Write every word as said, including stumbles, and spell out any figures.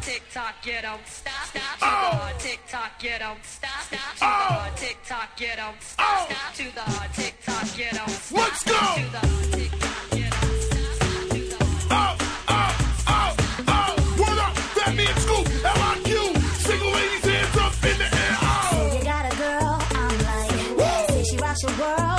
tick tock, you don't stop, stop. To the tick tock, you don't stop, stop. To the tick tock, you don't stop, stop. To the tick tock, you don't stop. Let's go. To the tick tock, you don't stop, stop. To the Oh, oh, oh, oh. What up? That me and Scoop, L I Q. Single ladies, hands up in the air. Oh. Say you got a girl, I'm like, say she rocks your world.